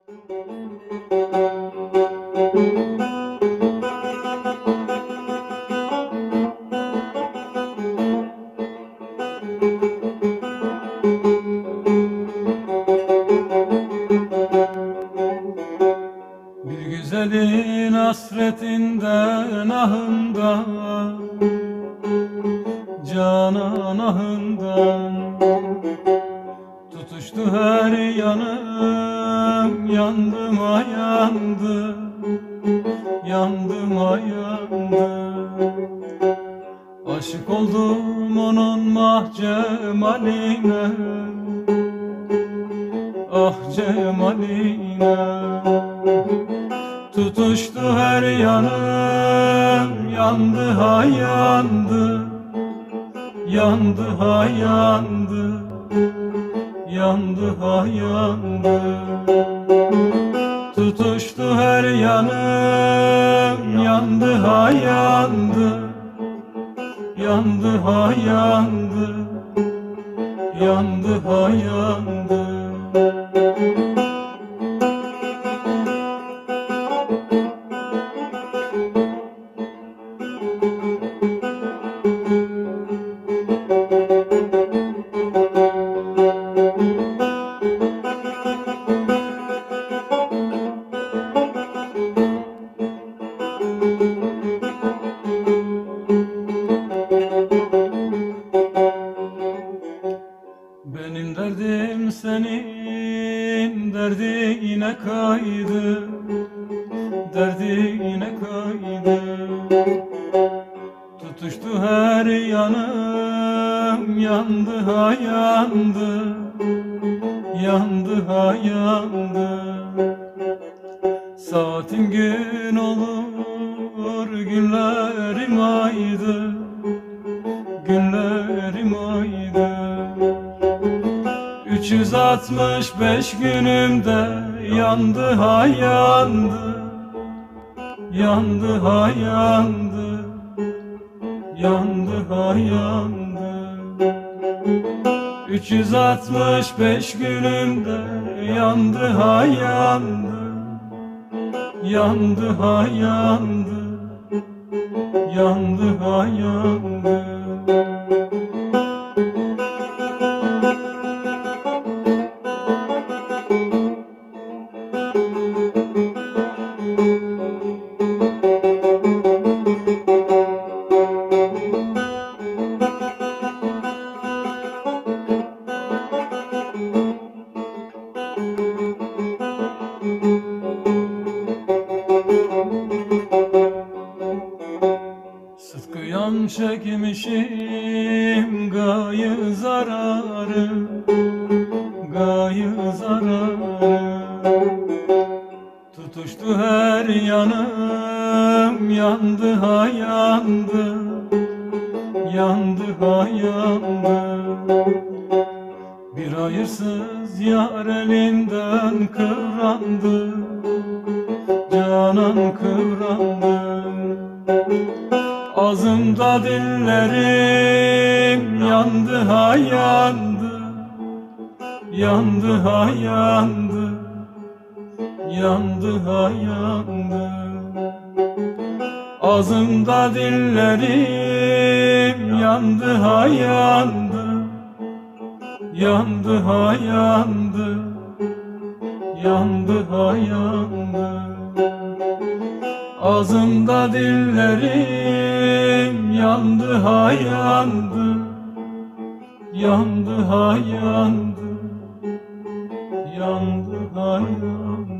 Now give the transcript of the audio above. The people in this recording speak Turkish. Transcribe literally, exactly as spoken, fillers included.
Bir güzelin hasretinden ahından, canan ahından tutuştu her yanım, yandım ha yandı, yandım ha yandı. Aşık oldum onun mahcemaline, ah cemaline. Tutuştu her yanım, yandı ha yandı, yandı ha yandı, yandı ha yandı. Tutuştu her yanım, yandı ha yandı, yandı ha yandı, yandı ha yandı. Benim derdim senin derdine kaydı, derdine kaydı. Tutuştu her yanım, yandı ha yandı, yandı ha yandı. Saatim gün olur, günlerim aydı, günlerim aydı. Üç yüz altmış beş günümde yandı ha yandı, yandı ha yandı, yandı ha yandı. Üç yüz altmış beş günümde yandı ha yandı, yandı ha yandı, yandı ha yandı. Sıtkıyan çekmişim gayı zararı, gayı zararı. Tutuştu her yanım, yandı ha yandı, yandı ha yandı. Bir hayırsız yar elinden kıvrandı, canan kıvrandı. Ağzımda dillerim yandı ha yandı, yandı ha yandı, yandı ha yandı. Ağzımda dillerim yandı ha yandı, yandı ha yandı, yandı ha yandı. Ağzımda dillerim yandı ha yandı, yandı ha yandı, yandı ha yandı.